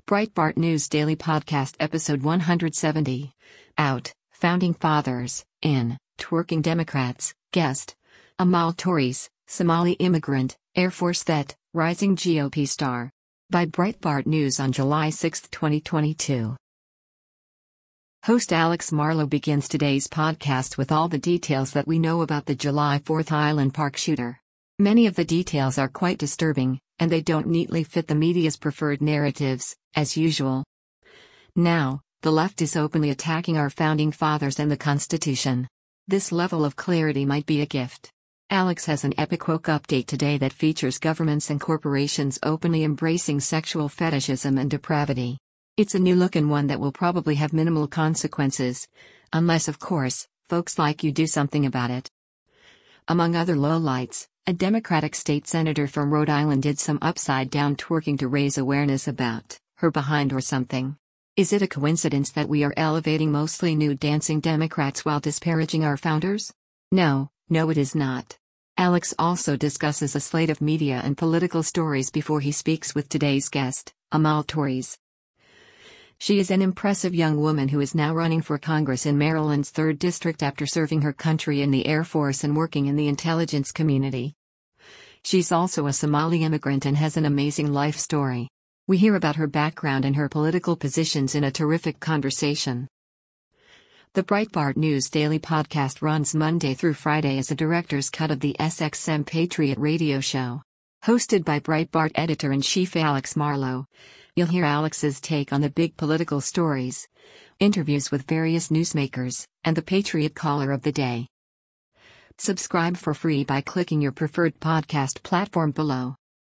Breitbart News Daily Podcast Episode 170. Out, Founding Fathers, In, Twerking Democrats, Guest. Amal Touries, Somali immigrant, Air Force vet, rising GOP star. By Breitbart News on July 6, 2022. Host Alex Marlow begins today's podcast with all the details that we know about the July 4th Highland Park shooter. Many of the details are quite disturbing, and they don't neatly fit the media's preferred narratives, as usual. Now, the left is openly attacking our founding fathers and the Constitution. This level of clarity might be a gift. Alex has an epic woke update today that features governments and corporations openly embracing sexual fetishism and depravity. It's a new look and one that will probably have minimal consequences, unless, of course, folks like you do something about it. Among other lowlights, a Democratic state senator from Rhode Island did some upside-down twerking to raise awareness about her behind or something. Is it a coincidence that we are elevating mostly nude dancing Democrats while disparaging our founders? No, it is not. Alex also discusses a slate of media and political stories before he speaks with today's guest, Amal Touries. She is an impressive young woman who is now running for Congress in Maryland's 3rd District after serving her country in the Air Force and working in the intelligence community. She's also a Somali immigrant and has an amazing life story. We hear about her background and her political positions in a terrific conversation. The Breitbart News Daily Podcast runs Monday through Friday as a director's cut of the SXM Patriot radio show. Hosted by Breitbart editor-in-chief Alex Marlow, you'll hear Alex's take on the big political stories, interviews with various newsmakers, and the Patriot Caller of the Day. Subscribe for free by clicking your preferred podcast platform below.